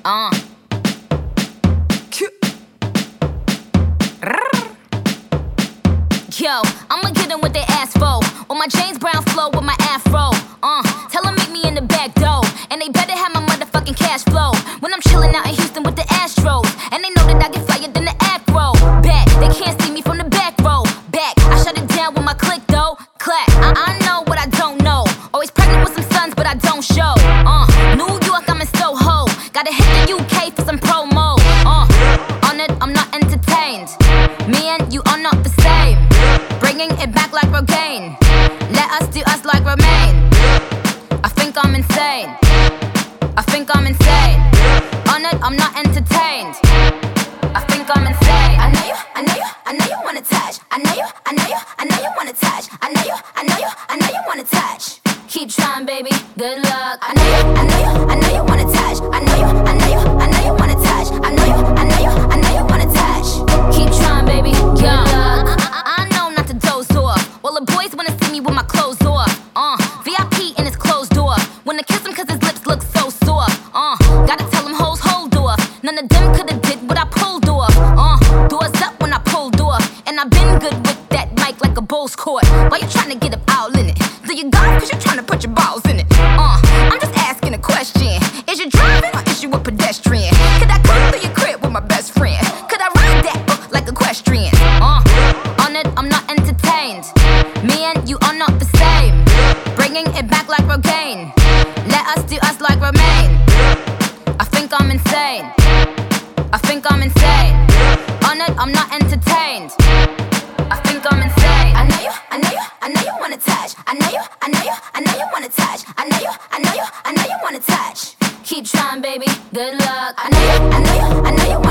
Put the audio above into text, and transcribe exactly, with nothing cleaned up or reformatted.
Uh. Yo, I'ma get them with their ass for. On my James Brown flow with my afro. Uh, tell them meet me in the back door. And they better have my motherfucking cash flow. When I'm chilling out in Houston with the Astros. And they know that I get flyer than the acro. Back, they can't see me from the back row. Back, I shut it down with my click though. Clap, I, I know what I don't know. Always pregnant with some sons, but I don't show. Uh, New York, I'm in Soho. Gotta hit the U K for some promo. Uh, on it, I'm not entertained. Me and you are not the same. Bringing it back like Rogaine. Let us do us like Romaine. I think I'm insane. I think I'm insane. On it, I'm not entertained. I think I'm insane. I know you, I know you, I know you wanna touch. I know you, I know you, I know you wanna touch. I know you, I know you, I know you wanna touch. Keep trying, baby. Good luck. I know you, I know you, I know you wanna touch. I know you, I know you, I know you wanna touch. I know you, I know you, I know you wanna touch. Keep trying, baby. Good luck. I, I know not to doze off. Well, the boys wanna see me with my clothes off. Uh, V I P in his closed door. Wanna kiss him cause his lips look so soft. Uh, gotta tell him hoes hold off. None of them could've did what I pulled off. Uh, doors up when I pulled off. And I've been good with that mic like a bull's court. Why you tryna get up all in it? Do you golf cause you're tryna put your balls in it? Uh, I'm just asking a question. Is you driving or is you a pedestrian? Could I come through your crib with my best friend? Could I ride that uh, like equestrian? Uh, on it, I'm not entertained. Me and you are not the same. Bringing it back like Rogaine. Let us do us like Romaine. I think I'm insane. I think I'm insane. On it, I'm not entertained. I think I'm insane. I know you, I know you, I know you wanna touch. I know you, I know you, I know you wanna touch. I know you, I know you, I know you wanna touch. Keep trying, baby. Good luck. I know you, I know you, I know you wanna